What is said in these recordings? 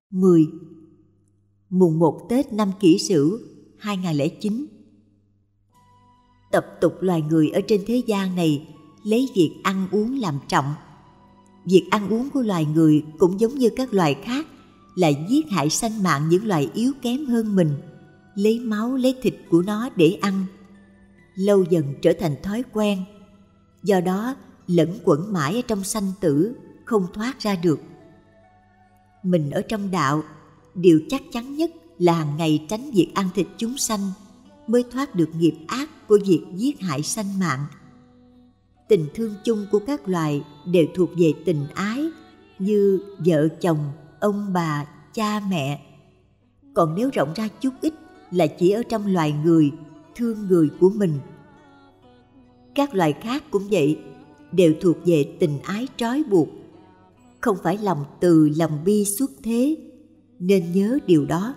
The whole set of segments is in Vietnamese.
10. Mùng 1 Tết năm Kỷ Sửu 2009. Tập tục loài người ở trên thế gian này lấy việc ăn uống làm trọng. Việc ăn uống của loài người cũng giống như các loài khác là giết hại sanh mạng những loài yếu kém hơn mình, lấy máu lấy thịt của nó để ăn. Lâu dần trở thành thói quen, do đó lẫn quẩn mãi ở trong sanh tử, không thoát ra được. Mình ở trong đạo, điều chắc chắn nhất là hàng ngày tránh việc ăn thịt chúng sanh, mới thoát được nghiệp ác của việc giết hại sanh mạng. Tình thương chung của các loài đều thuộc về tình ái, như vợ chồng, ông bà, cha mẹ. Còn nếu rộng ra chút ít là chỉ ở trong loài người, thương người của mình. Các loài khác cũng vậy, đều thuộc về tình ái trói buộc, không phải lòng từ lòng bi xuất thế, nên nhớ điều đó.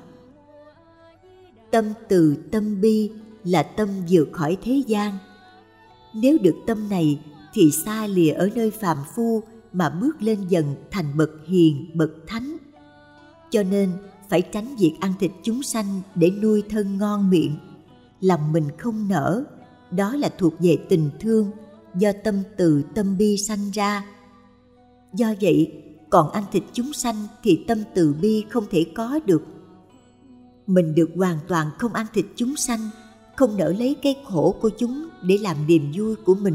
Tâm từ tâm bi là tâm vượt khỏi thế gian. Nếu được tâm này thì xa lìa ở nơi phàm phu mà bước lên dần thành bậc hiền, bậc thánh. Cho nên phải tránh việc ăn thịt chúng sanh để nuôi thân ngon miệng. Lòng mình không nở, đó là thuộc về tình thương do tâm từ tâm bi sanh ra. Do vậy, còn ăn thịt chúng sanh thì tâm từ bi không thể có được. Mình được hoàn toàn không ăn thịt chúng sanh, không nỡ lấy cái khổ của chúng để làm niềm vui của mình.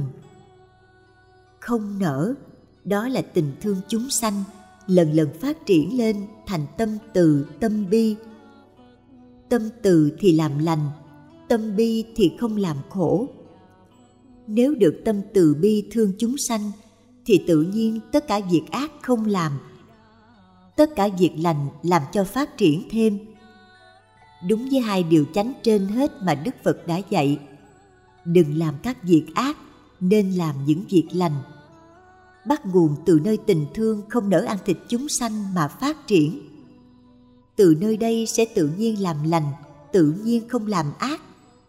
Không nỡ, đó là tình thương chúng sanh lần lần phát triển lên thành tâm từ tâm bi. Tâm từ thì làm lành, tâm bi thì không làm khổ. Nếu được tâm từ bi thương chúng sanh thì tự nhiên tất cả việc ác không làm, tất cả việc lành làm cho phát triển thêm. Đúng với hai điều chánh trên hết mà Đức Phật đã dạy: đừng làm các việc ác, nên làm những việc lành. Bắt nguồn từ nơi tình thương không nỡ ăn thịt chúng sanh mà phát triển. Từ nơi đây sẽ tự nhiên làm lành, tự nhiên không làm ác.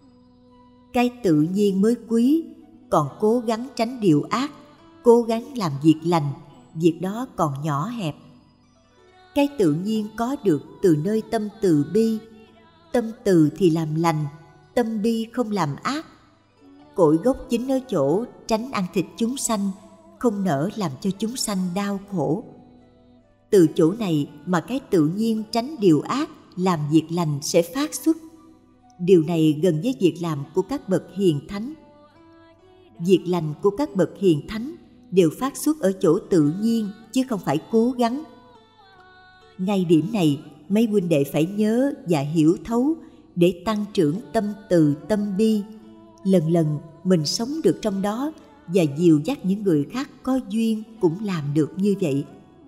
Cái tự nhiên mới quý, còn cố gắng tránh điều ác, cố gắng làm việc lành, việc đó còn nhỏ hẹp. Cái tự nhiên có được từ nơi tâm từ bi. Tâm từ thì làm lành, tâm bi không làm ác. Cội gốc chính ở chỗ tránh ăn thịt chúng sanh, không nỡ làm cho chúng sanh đau khổ. Từ chỗ này mà cái tự nhiên tránh điều ác, làm việc lành sẽ phát xuất. Điều này gần với việc làm của các bậc hiền thánh. Việc lành của các bậc hiền thánh đều phát xuất ở chỗ tự nhiên, chứ không phải cố gắng. Ngay điểm này, mấy huynh đệ phải nhớ và hiểu thấu để tăng trưởng tâm từ tâm bi. Lần lần mình sống được trong đó và dìu dắt những người khác có duyên cũng làm được như vậy.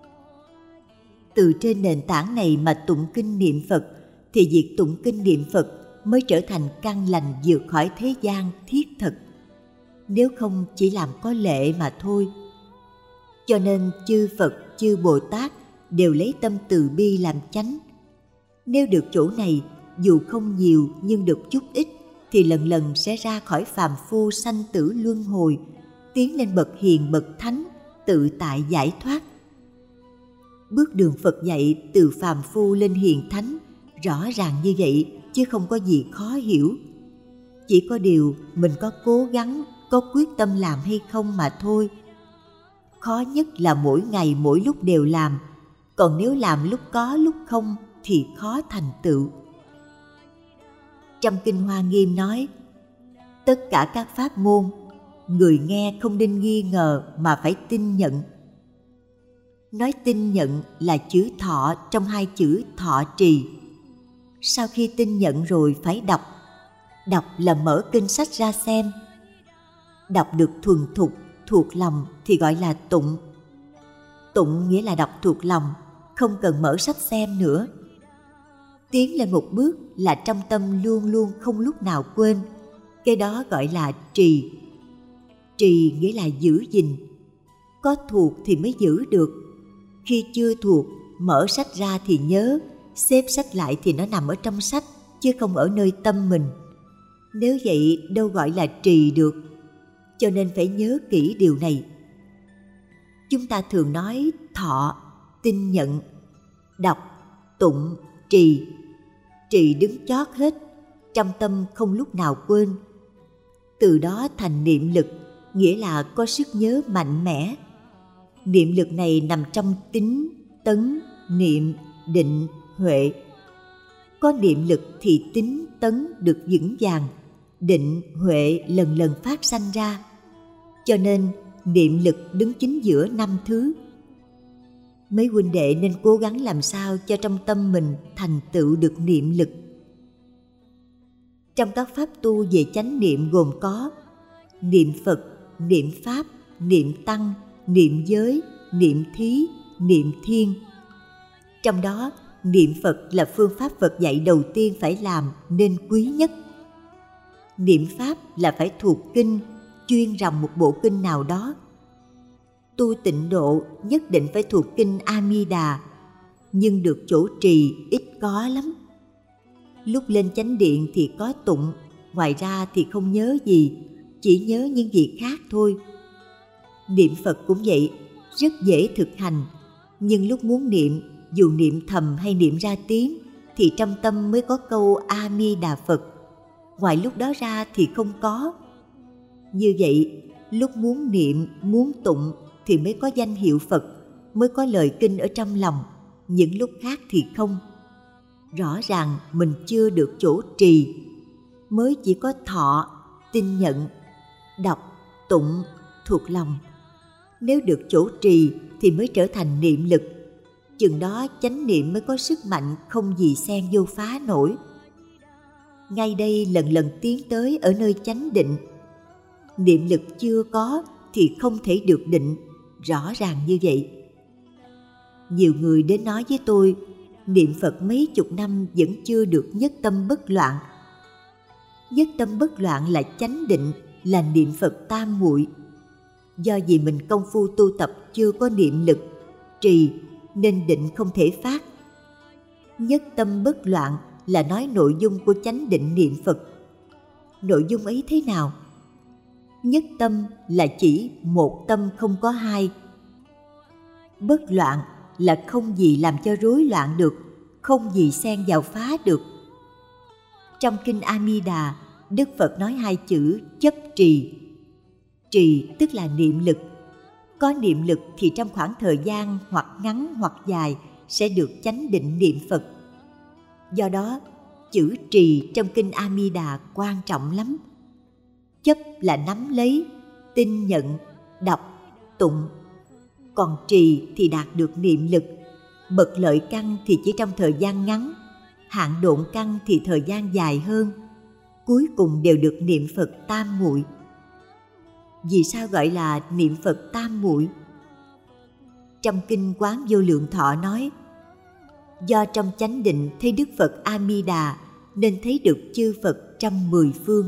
Từ trên nền tảng này mà tụng kinh niệm Phật, thì việc tụng kinh niệm Phật mới trở thành căn lành vượt khỏi thế gian thiết thực. Nếu không chỉ làm có lệ mà thôi. Cho nên chư Phật, chư Bồ Tát đều lấy tâm từ bi làm chánh. Nếu được chỗ này, dù không nhiều nhưng được chút ít, thì lần lần sẽ ra khỏi phàm phu sanh tử luân hồi, tiến lên bậc hiền bậc thánh, tự tại giải thoát. Bước đường Phật dạy từ phàm phu lên hiền thánh rõ ràng như vậy, chứ không có gì khó hiểu. Chỉ có điều mình có cố gắng, có quyết tâm làm hay không mà thôi. Khó nhất là mỗi ngày mỗi lúc đều làm, còn nếu làm lúc có lúc không thì khó thành tựu. Trong Kinh Hoa Nghiêm nói: tất cả các pháp môn, người nghe không nên nghi ngờ mà phải tin nhận. Nói tin nhận là chữ thọ trong hai chữ thọ trì. Sau khi tin nhận rồi phải đọc. Đọc là mở kinh sách ra xem. Đọc được thuần thục, thuộc lòng thì gọi là tụng. Tụng nghĩa là đọc thuộc lòng, không cần mở sách xem nữa. Tiến lên một bước là trong tâm luôn luôn không lúc nào quên. Cái đó gọi là trì. Trì nghĩa là giữ gìn. Có thuộc thì mới giữ được. Khi chưa thuộc, mở sách ra thì nhớ, xếp sách lại thì nó nằm ở trong sách, chứ không ở nơi tâm mình. Nếu vậy đâu gọi là trì được. Cho nên phải nhớ kỹ điều này. Chúng ta thường nói thọ, tin nhận, đọc, tụng, trì. Trì đứng chót hết, trong tâm không lúc nào quên. Từ đó thành niệm lực, nghĩa là có sức nhớ mạnh mẽ. Niệm lực này nằm trong tín, tấn, niệm, định, huệ. Có niệm lực thì tín, tấn được vững vàng, định, huệ lần lần phát sanh ra. Cho nên niệm lực đứng chính giữa 5 thứ. Mấy huynh đệ nên cố gắng làm sao cho trong tâm mình thành tựu được niệm lực. Trong các pháp tu về chánh niệm gồm có niệm Phật, niệm Pháp, niệm Tăng, niệm giới, niệm thí, niệm thiên. Trong đó, niệm Phật là phương pháp Phật dạy đầu tiên phải làm nên quý nhất. Niệm Pháp là phải thuộc kinh, chuyên ròng một bộ kinh nào đó. Tu tịnh độ nhất định phải thuộc kinh A Di Đà, nhưng được chỗ trì ít có lắm. Lúc lên chánh điện thì có tụng, ngoài ra thì không nhớ gì, chỉ nhớ những việc khác thôi. Niệm Phật cũng vậy, rất dễ thực hành, nhưng lúc muốn niệm, dù niệm thầm hay niệm ra tiếng, thì trong tâm mới có câu A Di Đà Phật, ngoài lúc đó ra thì không có. Như vậy, lúc muốn niệm, muốn tụng thì mới có danh hiệu Phật, mới có lời kinh ở trong lòng, những lúc khác thì không. Rõ ràng mình chưa được chỗ trì, mới chỉ có thọ, tin nhận, đọc, tụng, thuộc lòng. Nếu được chỗ trì thì mới trở thành niệm lực, chừng đó chánh niệm mới có sức mạnh không gì xen vô phá nổi. Ngay đây lần lần tiến tới ở nơi chánh định. Niệm lực chưa có thì không thể được định, rõ ràng như vậy. Nhiều người đến nói với tôi, niệm Phật mấy chục năm vẫn chưa được nhất tâm bất loạn. Nhất tâm bất loạn là chánh định, là niệm Phật tam muội. Do vì mình công phu tu tập chưa có niệm lực, trì, nên định không thể phát. Nhất tâm bất loạn là nói nội dung của chánh định niệm Phật. Nội dung ấy thế nào? Nhất tâm là chỉ một tâm không có hai. Bất loạn là không gì làm cho rối loạn được, không gì xen vào phá được. Trong kinh A Di Đà, Đức Phật nói hai chữ chấp trì. Trì tức là niệm lực. Có niệm lực thì trong khoảng thời gian hoặc ngắn hoặc dài sẽ được chánh định niệm Phật. Do đó, chữ trì trong kinh A Di Đà quan trọng lắm. Chấp là nắm lấy, tin nhận, đọc, tụng. Còn trì thì đạt được niệm lực. Bậc lợi căn thì chỉ trong thời gian ngắn, hạn độn căn thì thời gian dài hơn. Cuối cùng đều được niệm Phật tam muội. Vì sao gọi là niệm Phật tam muội? Trong kinh Quán Vô Lượng Thọ nói, do trong chánh định thấy Đức Phật A Di Đà nên thấy được chư Phật trăm mười phương.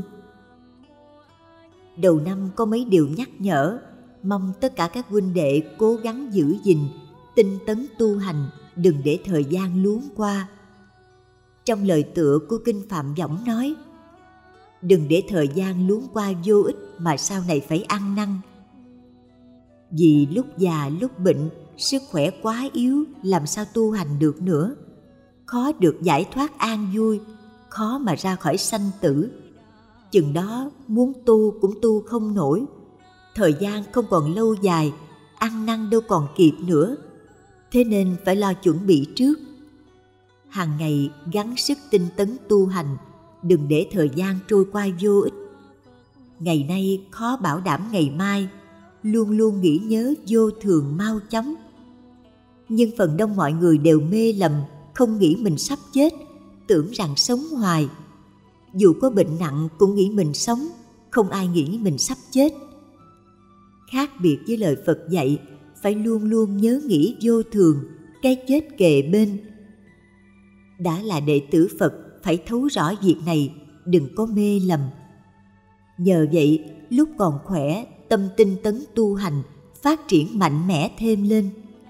Đầu năm có mấy điều nhắc nhở, mong tất cả các huynh đệ cố gắng giữ gìn, tinh tấn tu hành, đừng để thời gian luống qua. Trong lời tựa của kinh Phạm Võng nói, đừng để thời gian luống qua vô ích mà sau này phải ăn năn. Vì lúc già lúc bệnh, sức khỏe quá yếu, làm sao tu hành được nữa. Khó được giải thoát an vui, khó mà ra khỏi sanh tử. Chừng đó muốn tu cũng tu không nổi. Thời gian không còn lâu dài, ăn năn đâu còn kịp nữa. Thế nên phải lo chuẩn bị trước. Hàng ngày gắng sức tinh tấn tu hành, đừng để thời gian trôi qua vô ích. Ngày nay khó bảo đảm ngày mai, luôn luôn nghĩ nhớ vô thường mau chóng. Nhưng phần đông mọi người đều mê lầm, không nghĩ mình sắp chết, tưởng rằng sống hoài. Dù có bệnh nặng cũng nghĩ mình sống, không ai nghĩ mình sắp chết. Khác biệt với lời Phật dạy, phải luôn luôn nhớ nghĩ vô thường, cái chết kề bên. Đã là đệ tử Phật, phải thấu rõ việc này, đừng có mê lầm. Nhờ vậy, lúc còn khỏe, tâm tinh tấn tu hành, phát triển mạnh mẽ thêm lên.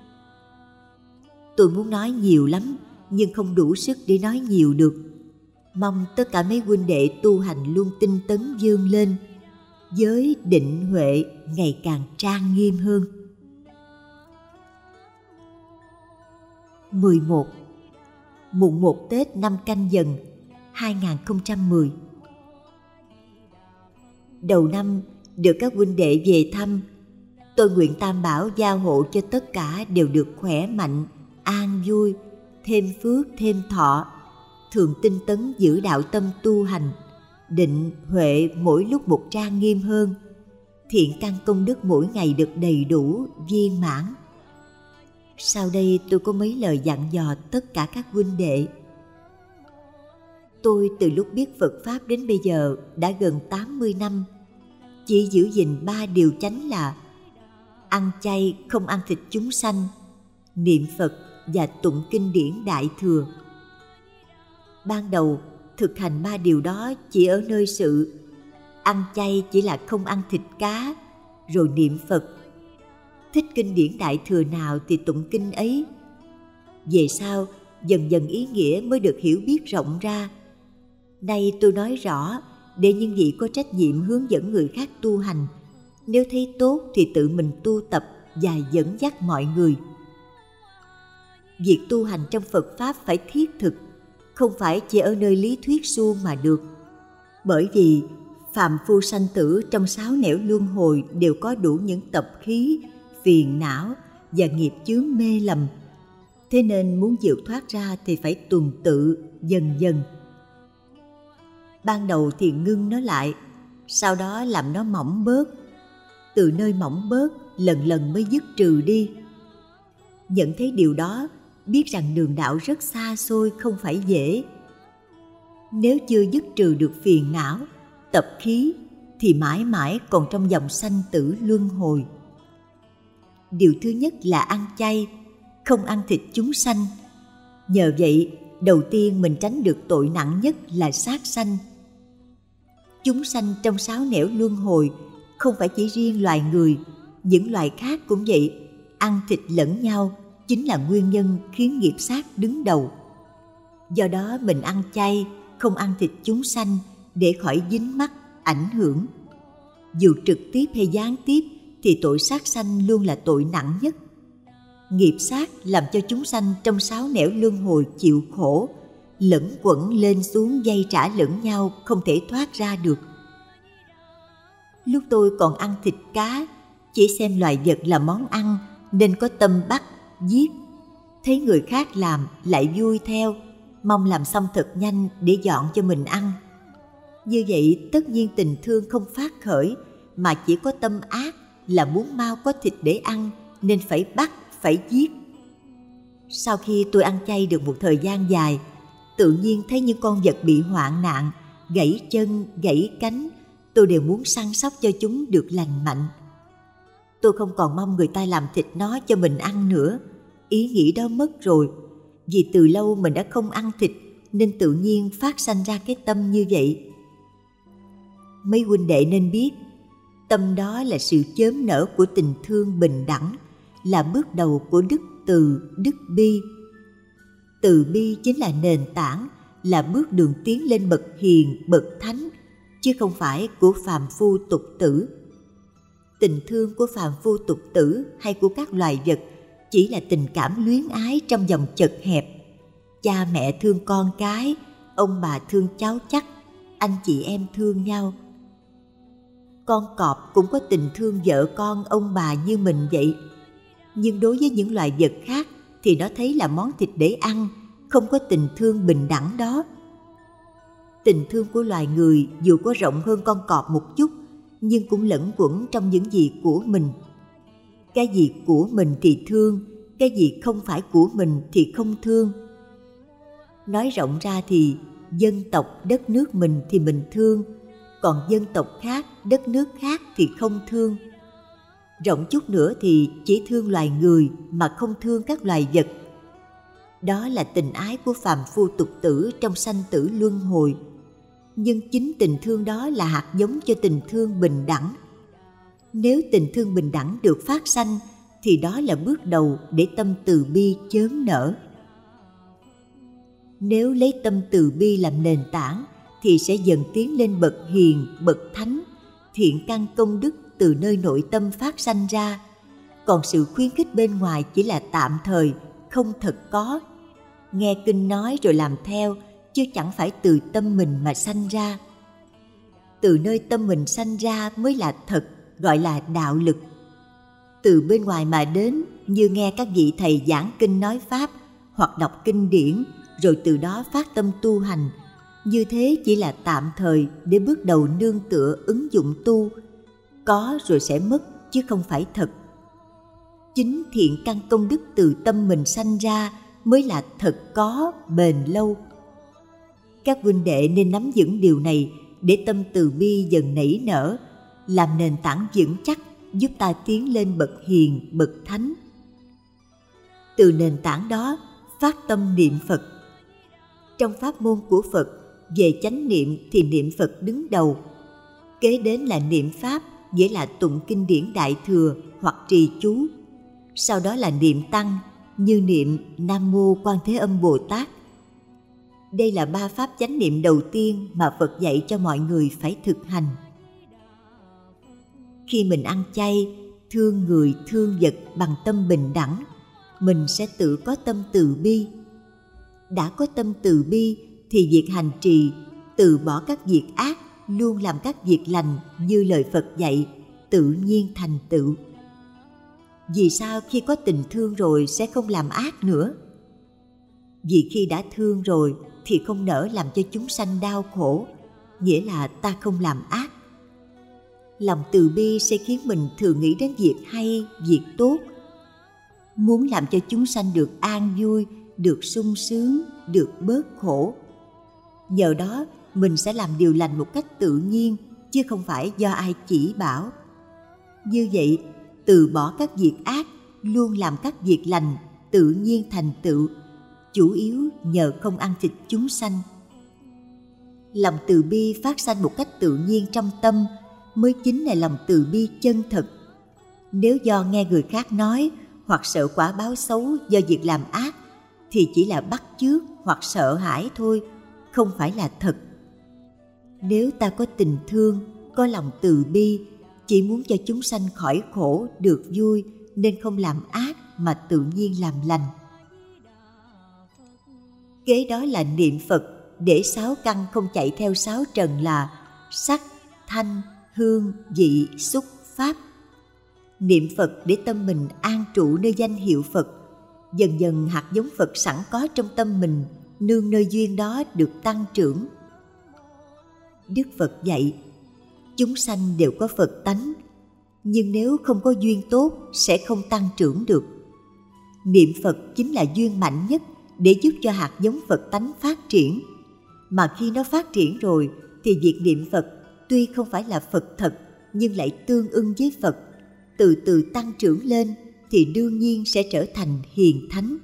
Tôi muốn nói nhiều lắm, nhưng không đủ sức để nói nhiều được. Mong tất cả mấy huynh đệ tu hành luôn tinh tấn vươn lên, giới định huệ ngày càng trang nghiêm hơn. 11. mùng 1 Tết năm Canh Dần 2010. Đầu năm được các huynh đệ về thăm, tôi nguyện Tam Bảo gia hộ cho tất cả đều được khỏe mạnh, an vui, thêm phước thêm thọ, thường tinh tấn giữ đạo tâm tu hành, định huệ mỗi lúc một trang nghiêm hơn, thiện căn công đức mỗi ngày được đầy đủ, viên mãn. Sau đây tôi có mấy lời dặn dò tất cả các huynh đệ. Tôi từ lúc biết Phật Pháp đến bây giờ đã gần 80 năm, chỉ giữ gìn 3 điều chánh là ăn chay không ăn thịt chúng sanh, niệm Phật và tụng kinh điển Đại Thừa. Ban đầu thực hành 3 điều đó chỉ ở nơi sự ăn chay chỉ là không ăn thịt cá, rồi niệm Phật. Thích kinh điển Đại Thừa nào thì tụng kinh ấy. Về sau, dần dần ý nghĩa mới được hiểu biết rộng ra. Nay tôi nói rõ để những vị có trách nhiệm hướng dẫn người khác tu hành, nếu thấy tốt thì tự mình tu tập và dẫn dắt mọi người. Việc tu hành trong Phật Pháp phải thiết thực, không phải chỉ ở nơi lý thuyết suông mà được. Bởi vì phàm phu sanh tử trong 6 nẻo luân hồi đều có đủ những tập khí, phiền não và nghiệp chướng mê lầm. Thế nên muốn vượt thoát ra thì phải tuần tự, dần dần. Ban đầu thì ngưng nó lại, sau đó làm nó mỏng bớt. Từ nơi mỏng bớt, lần lần mới dứt trừ đi. Nhận thấy điều đó, biết rằng đường đạo rất xa xôi, không phải dễ. Nếu chưa dứt trừ được phiền não, tập khí, thì mãi mãi còn trong dòng sanh tử luân hồi. Điều thứ nhất là ăn chay, không ăn thịt chúng sanh. Nhờ vậy, đầu tiên mình tránh được tội nặng nhất là sát sanh. Chúng sanh trong 6 nẻo luân hồi không phải chỉ riêng loài người, những loài khác cũng vậy. Ăn thịt lẫn nhau chính là nguyên nhân khiến nghiệp sát đứng đầu. Do đó mình ăn chay, không ăn thịt chúng sanh để khỏi dính mắc, ảnh hưởng. Dù trực tiếp hay gián tiếp thì tội sát sanh luôn là tội nặng nhất. Nghiệp sát làm cho chúng sanh trong 6 nẻo luân hồi chịu khổ, lẫn quẩn lên xuống dây trả lẫn nhau, không thể thoát ra được. Lúc tôi còn ăn thịt cá, chỉ xem loài vật là món ăn nên có tâm bắt, giết. Thấy người khác làm lại vui theo, mong làm xong thật nhanh để dọn cho mình ăn. Như vậy tất nhiên tình thương không phát khởi, mà chỉ có tâm ác là muốn mau có thịt để ăn nên phải bắt, phải giết. Sau khi tôi ăn chay được một thời gian dài, tự nhiên thấy những con vật bị hoạn nạn, gãy chân, gãy cánh, tôi đều muốn săn sóc cho chúng được lành mạnh. Tôi không còn mong người ta làm thịt nó cho mình ăn nữa. Ý nghĩ đó mất rồi. Vì từ lâu mình đã không ăn thịt nên tự nhiên phát sanh ra cái tâm như vậy. Mấy huynh đệ nên biết, tâm đó là sự chớm nở của tình thương bình đẳng, là bước đầu của đức từ, đức bi. Từ bi chính là nền tảng, là bước đường tiến lên bậc hiền, bậc thánh, chứ không phải của phàm phu tục tử. Tình thương của phàm phu tục tử hay của các loài vật chỉ là tình cảm luyến ái trong vòng chật hẹp. Cha mẹ thương con cái, ông bà thương cháu chắc, anh chị em thương nhau. Con cọp cũng có tình thương vợ con, ông bà như mình vậy. Nhưng đối với những loài vật khác thì nó thấy là món thịt để ăn, không có tình thương bình đẳng đó. Tình thương của loài người dù có rộng hơn con cọp một chút, nhưng cũng lẫn quẩn trong những gì của mình. Cái gì của mình thì thương, cái gì không phải của mình thì không thương. Nói rộng ra thì dân tộc đất nước mình thì mình thương, còn dân tộc khác, đất nước khác thì không thương. Rộng chút nữa thì chỉ thương loài người mà không thương các loài vật. Đó là tình ái của phàm phu tục tử trong sanh tử luân hồi. Nhưng chính tình thương đó là hạt giống cho tình thương bình đẳng. Nếu tình thương bình đẳng được phát sanh thì đó là bước đầu để tâm từ bi chớm nở. Nếu lấy tâm từ bi làm nền tảng thì sẽ dần tiến lên bậc hiền, bậc thánh, thiện căn công đức từ nơi nội tâm phát sanh ra. Còn sự khuyến khích bên ngoài chỉ là tạm thời, không thật có. nghe kinh nói rồi làm theo, chứ chẳng phải từ tâm mình mà sanh ra. Từ nơi tâm mình sanh ra mới là thật, gọi là đạo lực. Từ bên ngoài mà đến, như nghe các vị thầy giảng kinh nói pháp hoặc đọc kinh điển, rồi từ đó phát tâm tu hành, như thế chỉ là tạm thời để bước đầu nương tựa ứng dụng tu, có rồi sẽ mất chứ không phải thật. Chính thiện căn công đức từ tâm mình sanh ra mới là thật có, bền lâu. Các huynh đệ nên nắm vững điều này để tâm từ bi dần nảy nở, làm nền tảng vững chắc giúp ta tiến lên bậc hiền, bậc thánh. Từ nền tảng đó phát tâm niệm Phật. Trong pháp môn của Phật, về chánh niệm thì niệm Phật đứng đầu. Kế đến là niệm Pháp, nghĩa là tụng kinh điển Đại Thừa hoặc trì chú. Sau đó là niệm Tăng, như niệm Nam Mô Quan Thế Âm Bồ Tát. Đây là 3 pháp chánh niệm đầu tiên mà Phật dạy cho mọi người phải thực hành. Khi mình ăn chay, thương người thương vật bằng tâm bình đẳng, mình sẽ tự có tâm từ bi. Đã có tâm từ bi thì việc hành trì, từ bỏ các việc ác, luôn làm các việc lành như lời Phật dạy, tự nhiên thành tựu. Vì sao khi có tình thương rồi sẽ không làm ác nữa? Vì khi đã thương rồi thì không nỡ làm cho chúng sanh đau khổ, nghĩa là ta không làm ác. Lòng từ bi sẽ khiến mình thường nghĩ đến việc hay, việc tốt, muốn làm cho chúng sanh được an vui, được sung sướng, được bớt khổ. Nhờ đó mình sẽ làm điều lành một cách tự nhiên, chứ không phải do ai chỉ bảo. Như vậy, từ bỏ các việc ác, luôn làm các việc lành, tự nhiên thành tựu, chủ yếu nhờ không ăn thịt chúng sanh. Lòng từ bi phát sanh một cách tự nhiên trong tâm mới chính là lòng từ bi chân thật. Nếu do nghe người khác nói hoặc sợ quả báo xấu do việc làm ác thì chỉ là bắt chước hoặc sợ hãi thôi, không phải là thật. Nếu ta có tình thương, có lòng từ bi, chỉ muốn cho chúng sanh khỏi khổ, được vui, nên không làm ác mà tự nhiên làm lành. Kế đó là niệm Phật để 6 căn không chạy theo 6 trần là sắc, thanh, hương, vị, xúc, pháp. Niệm Phật để tâm mình an trụ nơi danh hiệu Phật. Dần dần hạt giống Phật sẵn có trong tâm mình, nương nơi duyên đó được tăng trưởng. Đức Phật dạy, chúng sanh đều có Phật tánh, nhưng nếu không có duyên tốt sẽ không tăng trưởng được. Niệm Phật chính là duyên mạnh nhất để giúp cho hạt giống Phật tánh phát triển. Mà khi nó phát triển rồi thì việc niệm Phật tuy không phải là Phật thật nhưng lại tương ưng với Phật, từ từ tăng trưởng lên thì đương nhiên sẽ trở thành hiền thánh.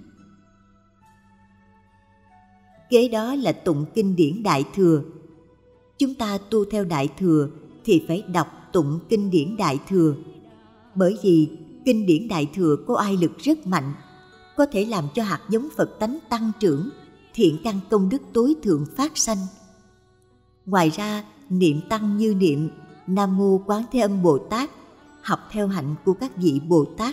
Kế đó là tụng kinh điển Đại Thừa. Chúng ta tu theo Đại Thừa thì phải đọc tụng kinh điển Đại Thừa. Bởi vì kinh điển Đại Thừa có oai lực rất mạnh, có thể làm cho hạt giống Phật tánh tăng trưởng, thiện căn công đức tối thượng phát sanh. Ngoài ra, niệm Tăng như niệm Nam Mô Quán Thế Âm Bồ Tát, học theo hạnh của các vị Bồ Tát.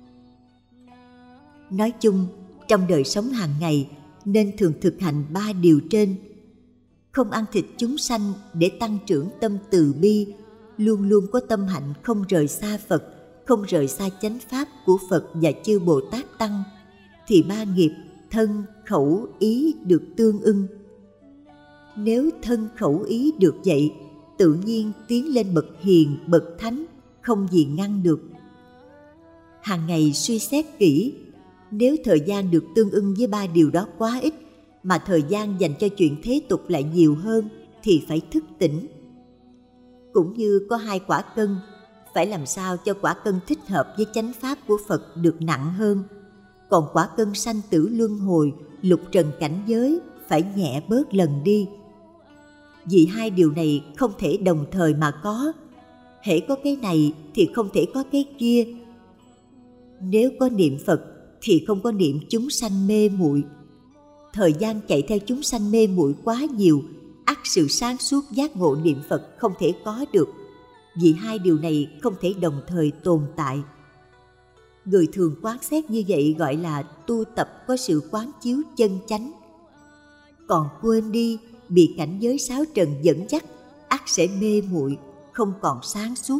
Nói chung, trong đời sống hàng ngày nên thường thực hành 3 điều trên. Không ăn thịt chúng sanh để tăng trưởng tâm từ bi, luôn luôn có tâm hạnh không rời xa Phật, không rời xa chánh pháp của Phật và chư Bồ Tát Tăng, thì 3 nghiệp thân, khẩu, ý được tương ưng. Nếu thân khẩu ý được vậy, tự nhiên tiến lên bậc hiền, bậc thánh, không gì ngăn được. Hàng ngày suy xét kỹ, nếu thời gian được tương ưng với 3 điều đó quá ít, mà thời gian dành cho chuyện thế tục lại nhiều hơn, thì phải thức tỉnh. Cũng như có 2 quả cân, phải làm sao cho quả cân thích hợp với chánh pháp của Phật được nặng hơn, còn quả cân sanh tử luân hồi, lục trần cảnh giới phải nhẹ bớt lần đi. Vì 2 điều này không thể đồng thời mà có, hễ có cái này thì không thể có cái kia. Nếu có niệm Phật thì không có niệm chúng sanh mê muội. Thời gian chạy theo chúng sanh mê muội quá nhiều, ắt sự sáng suốt giác ngộ niệm Phật không thể có được, vì 2 điều này không thể đồng thời tồn tại. Người thường quán xét như vậy gọi là tu tập có sự quán chiếu chân chánh. Còn quên đi, bị cảnh giới sáu trần dẫn dắt, ắt sẽ mê muội, không còn sáng suốt.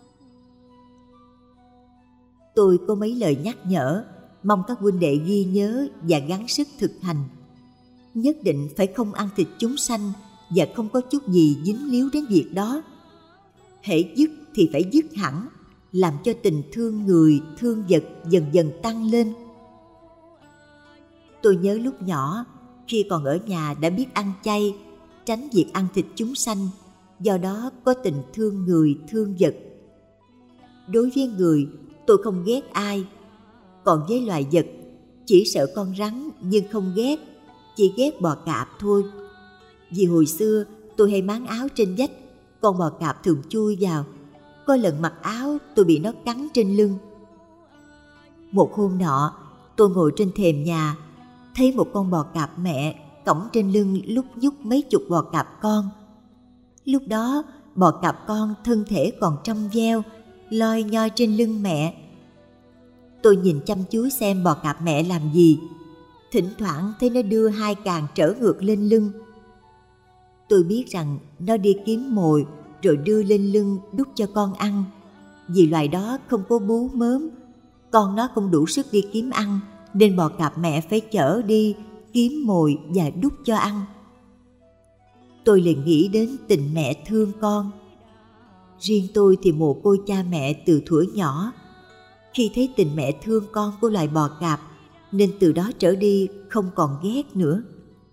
Tôi có mấy lời nhắc nhở, mong các huynh đệ ghi nhớ và gắng sức thực hành. Nhất định phải không ăn thịt chúng sanh và không có chút gì dính líu đến việc đó. Hễ dứt thì phải dứt hẳn, làm cho tình thương người, thương vật dần dần tăng lên. Tôi nhớ lúc nhỏ, khi còn ở nhà đã biết ăn chay, tránh việc ăn thịt chúng sanh, do đó có tình thương người, thương vật. Đối với người, tôi không ghét ai, còn với loài vật, chỉ sợ con rắn nhưng không ghét, chỉ ghét bò cạp thôi. Vì hồi xưa tôi hay máng áo trên vách, con bò cạp thường chui vào. Có lần mặc áo tôi bị nó cắn trên lưng. Một hôm nọ, tôi ngồi trên thềm nhà, thấy một con bò cạp mẹ cõng trên lưng lúc nhúc mấy chục bò cạp con. Lúc đó bò cạp con thân thể còn trong veo, loi nhoi trên lưng mẹ. Tôi nhìn chăm chú xem bò cạp mẹ làm gì. Thỉnh thoảng thấy nó đưa hai càng trở ngược lên lưng. Tôi biết rằng nó đi kiếm mồi rồi đưa lên lưng đút cho con ăn. Vì loài đó không có bú mớm, con nó không đủ sức đi kiếm ăn, nên bò cạp mẹ phải chở đi kiếm mồi và đút cho ăn. Tôi liền nghĩ đến tình mẹ thương con. Riêng tôi thì mồ côi cha mẹ từ thuở nhỏ. Khi thấy tình mẹ thương con của loài bò cạp, nên từ đó trở đi không còn ghét nữa.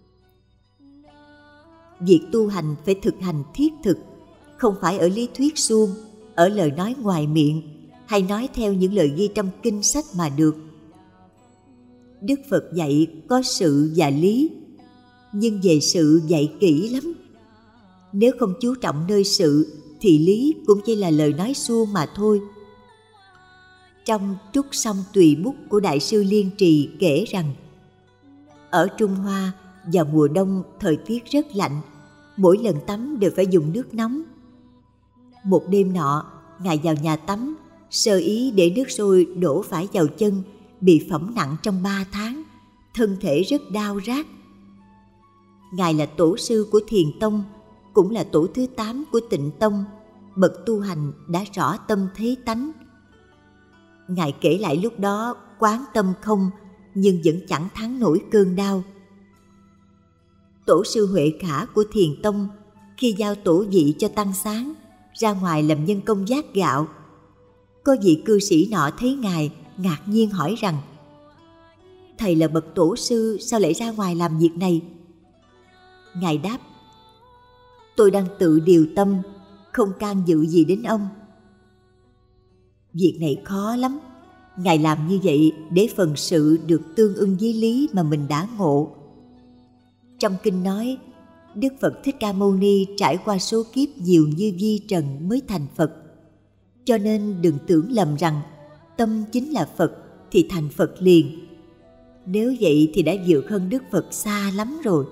Việc tu hành phải thực hành thiết thực, không phải ở lý thuyết suông, ở lời nói ngoài miệng, hay nói theo những lời ghi trong kinh sách mà được. Đức Phật dạy có sự và lý, nhưng về sự dạy kỹ lắm. Nếu không chú trọng nơi sự, thì lý cũng chỉ là lời nói suông mà thôi. Trong Trúc Song Tùy Bút của Đại sư Liên Trì kể rằng, ở Trung Hoa vào mùa đông thời tiết rất lạnh, mỗi lần tắm đều phải dùng nước nóng. Một đêm nọ, Ngài vào nhà tắm, sơ ý để nước sôi đổ phải vào chân, bị phỏng nặng trong 3 tháng, thân thể rất đau rát. Ngài là tổ sư của Thiền Tông, cũng là tổ thứ 8 của Tịnh Tông, bậc tu hành đã rõ tâm thấy tánh. Ngài kể lại lúc đó quán tâm không, nhưng vẫn chẳng thắng nổi cơn đau. Tổ sư Huệ Khả của Thiền Tông, khi giao tổ vị cho tăng sáng, ra ngoài làm nhân công vác gạo. Có vị cư sĩ nọ thấy Ngài, ngạc nhiên hỏi rằng, thầy là bậc tổ sư, sao lại ra ngoài làm việc này? Ngài đáp, tôi đang tự điều tâm, không can dự gì đến ông. Việc này khó lắm. Ngài làm như vậy để phần sự được tương ưng với lý mà mình đã ngộ. Trong kinh nói, Đức Phật Thích Ca Mâu Ni trải qua số kiếp nhiều như vi trần mới thành Phật. Cho nên đừng tưởng lầm rằng tâm chính là Phật thì thành Phật liền. Nếu vậy thì đã vượt hơn Đức Phật xa lắm rồi.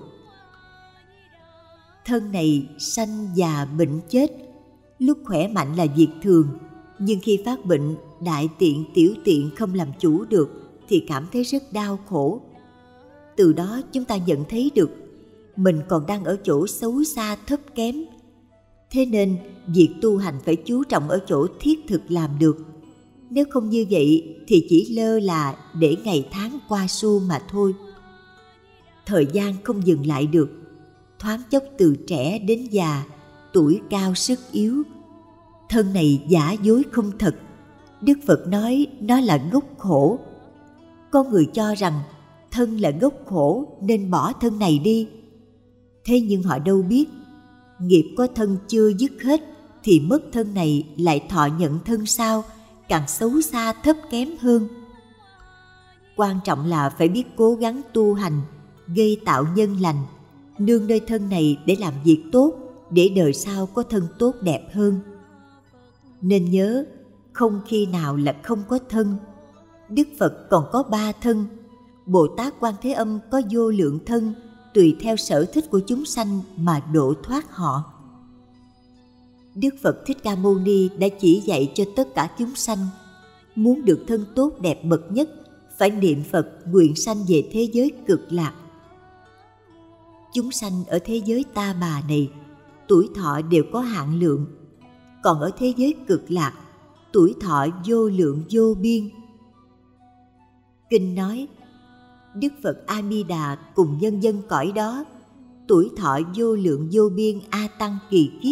Thân này sanh già bệnh chết, lúc khỏe mạnh là việc thường, nhưng khi phát bệnh, đại tiện tiểu tiện không làm chủ được thì cảm thấy rất đau khổ. Từ đó chúng ta nhận thấy được mình còn đang ở chỗ xấu xa thấp kém. Thế nên việc tu hành phải chú trọng ở chỗ thiết thực làm được. Nếu không như vậy thì chỉ lơ là để ngày tháng qua suông mà thôi. Thời gian không dừng lại được, thoáng chốc từ trẻ đến già, tuổi cao sức yếu. Thân này giả dối không thật. Đức Phật nói nó là gốc khổ. Có người cho rằng thân là gốc khổ nên bỏ thân này đi. Thế nhưng họ đâu biết, nghiệp có thân chưa dứt hết thì mất thân này lại thọ nhận thân sau, càng xấu xa thấp kém hơn. Quan trọng là phải biết cố gắng tu hành, gây tạo nhân lành, nương nơi thân này để làm việc tốt, để đời sau có thân tốt đẹp hơn. Nên nhớ, không khi nào là không có thân. Đức Phật còn có 3 thân, Bồ Tát Quan Thế Âm có vô lượng thân, tùy theo sở thích của chúng sanh mà độ thoát họ. Đức Phật Thích Ca Mâu Ni đã chỉ dạy cho tất cả chúng sanh, Muốn được thân tốt đẹp bậc nhất, phải niệm Phật nguyện sanh về thế giới cực lạc. Chúng sanh ở thế giới ta bà này, tuổi thọ đều có hạn lượng. Còn ở thế giới cực lạc, tuổi thọ vô lượng vô biên. Kinh nói, Đức Phật A Di Đà cùng nhân dân cõi đó, tuổi thọ vô lượng vô biên a tăng kỳ kiếp.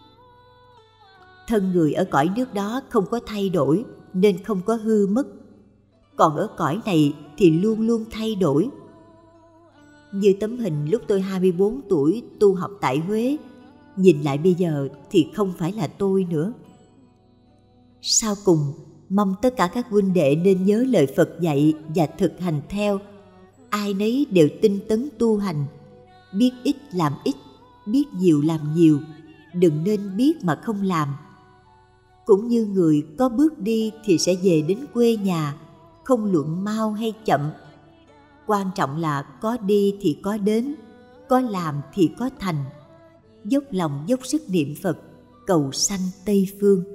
Thân người ở cõi nước đó không có thay đổi nên không có hư mất. Còn ở cõi này thì luôn luôn thay đổi. Như tấm hình lúc tôi 24 tuổi tu học tại Huế, nhìn lại bây giờ thì không phải là tôi nữa. Sau cùng, mong tất cả các huynh đệ nên nhớ lời Phật dạy và thực hành theo. Ai nấy đều tinh tấn tu hành, biết ít làm ít, biết nhiều làm nhiều, đừng nên biết mà không làm. Cũng như người có bước đi thì sẽ về đến quê nhà, không luận mau hay chậm. Quan trọng là có đi thì có đến, có làm thì có thành. Dốc lòng dốc sức niệm Phật, cầu sanh Tây Phương.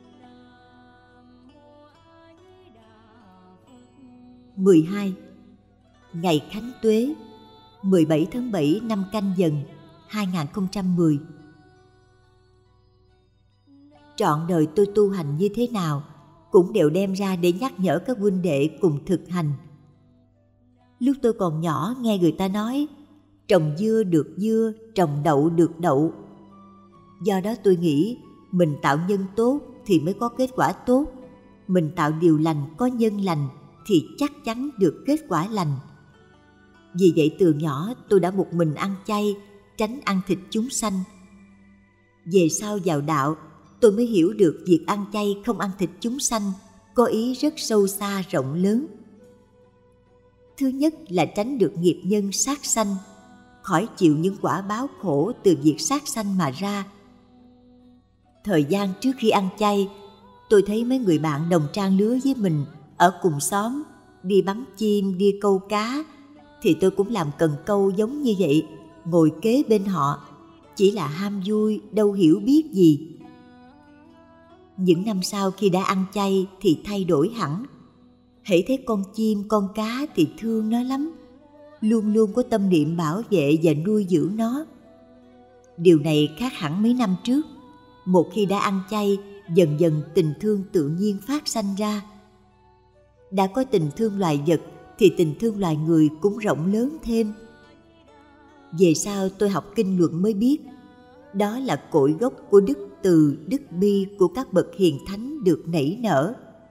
12. Ngày Khánh Tuế 17 tháng 7 năm Canh Dần 2010. Trọn đời tôi tu hành như thế nào cũng đều đem ra để nhắc nhở các huynh đệ cùng thực hành. Lúc tôi còn nhỏ nghe người ta nói trồng dưa được dưa, trồng đậu được đậu. Do đó tôi nghĩ mình tạo nhân tốt thì mới có kết quả tốt. Mình tạo điều lành có nhân lành thì chắc chắn được kết quả lành. Vì vậy từ nhỏ tôi đã một mình ăn chay, tránh ăn thịt chúng sanh. Về sau vào đạo, tôi mới hiểu được việc ăn chay không ăn thịt chúng sanh có ý rất sâu xa rộng lớn. Thứ nhất là tránh được nghiệp nhân sát sanh, khỏi chịu những quả báo khổ từ việc sát sanh mà ra. Thời gian trước khi ăn chay, tôi thấy mấy người bạn đồng trang lứa với mình ở cùng xóm, đi bắn chim, đi câu cá, thì tôi cũng làm cần câu giống như vậy, ngồi kế bên họ, chỉ là ham vui, đâu hiểu biết gì. Những năm sau khi đã ăn chay thì thay đổi hẳn. Hễ thấy con chim, con cá thì thương nó lắm, luôn luôn có tâm niệm bảo vệ và nuôi dưỡng nó. Điều này khác hẳn mấy năm trước. Một khi đã ăn chay, dần dần tình thương tự nhiên phát sanh ra. Đã có tình thương loài vật thì tình thương loài người cũng rộng lớn thêm. Về sau tôi học kinh luận mới biết, đó là cội gốc của đức từ, đức bi của các bậc hiền thánh được nảy nở.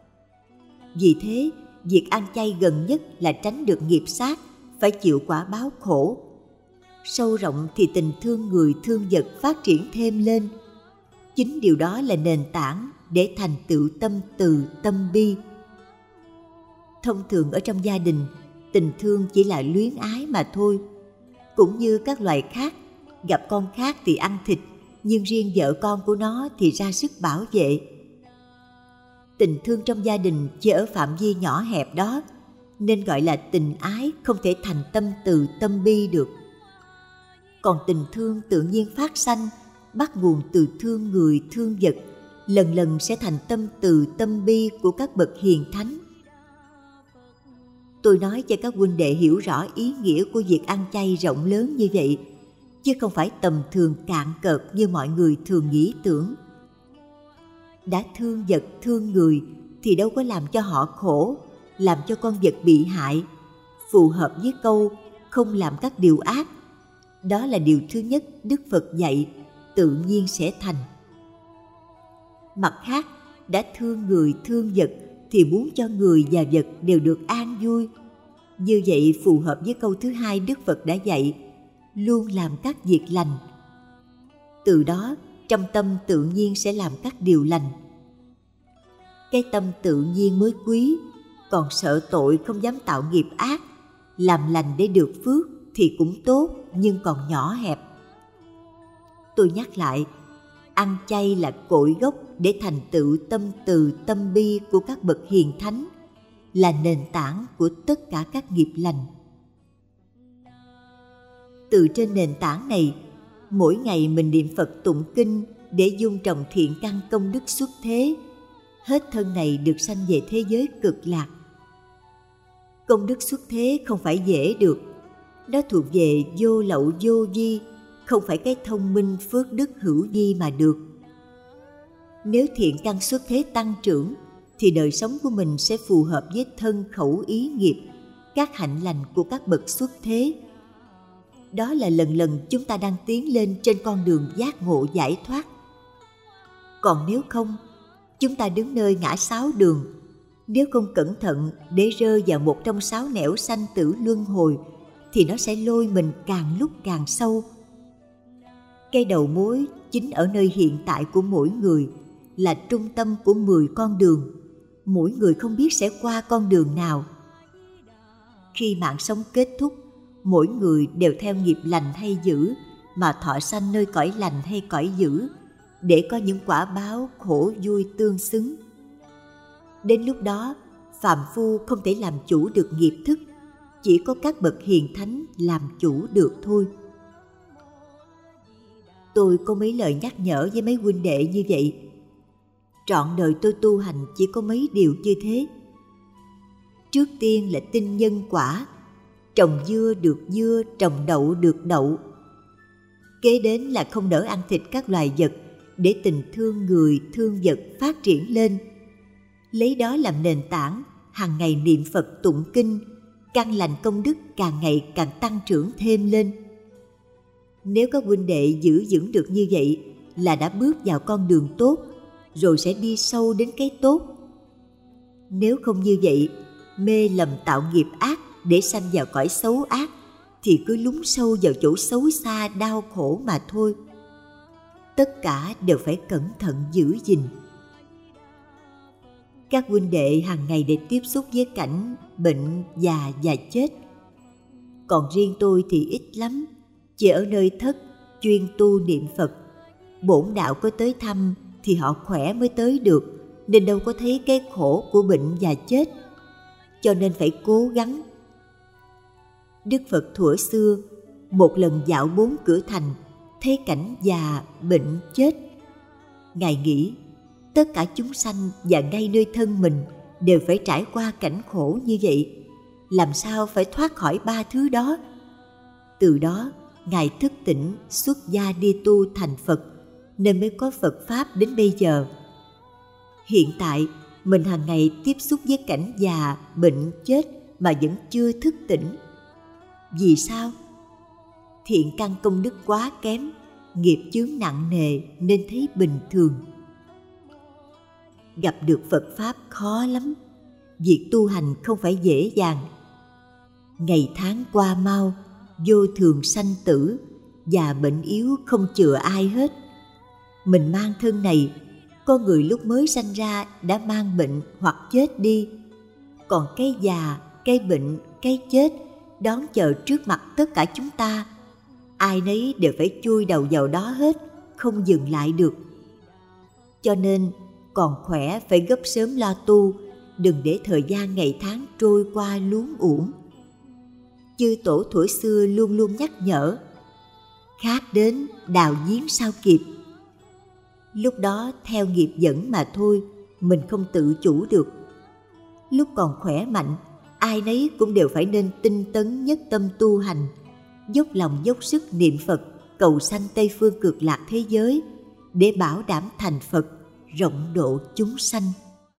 Vì thế, việc ăn chay gần nhất là tránh được nghiệp sát, phải chịu quả báo khổ. Sâu rộng thì tình thương người thương vật phát triển thêm lên. Chính điều đó là nền tảng để thành tựu tâm từ, tâm bi. Thông thường ở trong gia đình, tình thương chỉ là luyến ái mà thôi. Cũng như các loài khác, gặp con khác thì ăn thịt, nhưng riêng vợ con của nó thì ra sức bảo vệ. Tình thương trong gia đình chỉ ở phạm vi nhỏ hẹp đó, nên gọi là tình ái, không thể thành tâm từ, tâm bi được. Còn tình thương tự nhiên phát sanh, bắt nguồn từ thương người, thương vật, lần lần sẽ thành tâm từ, tâm bi của các bậc hiền thánh. Tôi nói cho các huynh đệ hiểu rõ ý nghĩa của việc ăn chay rộng lớn như vậy, chứ không phải tầm thường cạn cợt như mọi người thường nghĩ tưởng. Đã thương vật, thương người thì đâu có làm cho họ khổ, làm cho con vật bị hại, phù hợp với câu không làm các điều ác. Đó là điều thứ nhất Đức Phật dạy, tự nhiên sẽ thành. Mặt khác, đã thương người, thương vật thì muốn cho người và vật đều được an vui. Như vậy phù hợp với câu thứ hai Đức Phật đã dạy, luôn làm các việc lành. Từ đó, trong tâm tự nhiên sẽ làm các điều lành. Cái tâm tự nhiên mới quý, còn sợ tội không dám tạo nghiệp ác. Làm lành để được phước thì cũng tốt, nhưng còn nhỏ hẹp. Tôi nhắc lại, ăn chay là cội gốc để thành tựu tâm từ, tâm bi của các bậc hiền thánh, là nền tảng của tất cả các nghiệp lành. Từ trên nền tảng này, mỗi ngày mình niệm Phật tụng kinh để dung trồng thiện căn công đức xuất thế, hết thân này được sanh về thế giới cực lạc. Công đức xuất thế không phải dễ được, nó thuộc về vô lậu vô vi, không phải cái thông minh phước đức hữu vi mà được. Nếu thiện căn xuất thế tăng trưởng, thì đời sống của mình sẽ phù hợp với thân khẩu ý nghiệp, các hạnh lành của các bậc xuất thế. Đó là lần lần chúng ta đang tiến lên trên con đường giác ngộ giải thoát. Còn nếu không, chúng ta đứng nơi ngã sáu đường, nếu không cẩn thận để rơi vào một trong sáu nẻo sanh tử luân hồi, thì nó sẽ lôi mình càng lúc càng sâu. Cái đầu mối chính ở nơi hiện tại của mỗi người, là trung tâm của 10 con đường. Mỗi người không biết sẽ qua con đường nào. Khi mạng sống kết thúc, mỗi người đều theo nghiệp lành hay dữ mà thọ sanh nơi cõi lành hay cõi dữ, để có những quả báo khổ vui tương xứng. Đến lúc đó, phàm phu không thể làm chủ được nghiệp thức, chỉ có các bậc hiền thánh làm chủ được thôi. Tôi có mấy lời nhắc nhở với mấy huynh đệ như vậy. Trọn đời tôi tu hành chỉ có mấy điều như thế. Trước tiên là tin nhân quả, trồng dưa được dưa, trồng đậu được đậu. Kế đến là không nỡ ăn thịt các loài vật, để tình thương người, thương vật phát triển lên. Lấy đó làm nền tảng, hàng ngày niệm Phật tụng kinh, căn lành công đức càng ngày càng tăng trưởng thêm lên. Nếu các huynh đệ giữ vững được như vậy là đã bước vào con đường tốt, rồi sẽ đi sâu đến cái tốt. Nếu không như vậy, mê lầm tạo nghiệp ác để sanh vào cõi xấu ác, thì cứ lún sâu vào chỗ xấu xa đau khổ mà thôi. Tất cả đều phải cẩn thận giữ gìn. Các huynh đệ hàng ngày để tiếp xúc với cảnh bệnh, già và chết. Còn riêng tôi thì ít lắm, chỉ ở nơi thất chuyên tu niệm Phật. Bổn đạo có tới thăm thì họ khỏe mới tới được, nên đâu có thấy cái khổ của bệnh và chết. Cho nên phải cố gắng. Đức Phật thuở xưa một lần dạo 4 cửa thành, thấy cảnh già, bệnh, chết. Ngài nghĩ tất cả chúng sanh và ngay nơi thân mình đều phải trải qua cảnh khổ như vậy, làm sao phải thoát khỏi 3 thứ đó. Từ đó Ngài thức tỉnh xuất gia đi tu thành Phật, nên mới có Phật Pháp đến bây giờ. Hiện tại mình hàng ngày tiếp xúc với cảnh già, bệnh, chết mà vẫn chưa thức tỉnh. Vì sao? Thiện căn công đức quá kém, nghiệp chướng nặng nề nên thấy bình thường. Gặp được Phật Pháp khó lắm. Việc tu hành không phải dễ dàng. Ngày tháng qua mau, vô thường sanh tử, và bệnh yếu không chừa ai hết. Mình mang thân này, có người lúc mới sanh ra đã mang bệnh hoặc chết đi. Còn cái già, cái bệnh, cái chết đón chờ trước mặt tất cả chúng ta. Ai nấy đều phải chui đầu vào đó hết, không dừng lại được. Cho nên còn khỏe phải gấp sớm lo tu, đừng để thời gian ngày tháng trôi qua luống uổng. Chư tổ thuở xưa luôn luôn nhắc nhở, khát đến đào giếng sao kịp. Lúc đó theo nghiệp dẫn mà thôi, mình không tự chủ được. Lúc còn khỏe mạnh, ai nấy cũng đều phải nên tinh tấn nhất tâm tu hành, dốc lòng dốc sức niệm Phật, cầu sanh Tây Phương Cực Lạc thế giới, để bảo đảm thành Phật, rộng độ chúng sanh.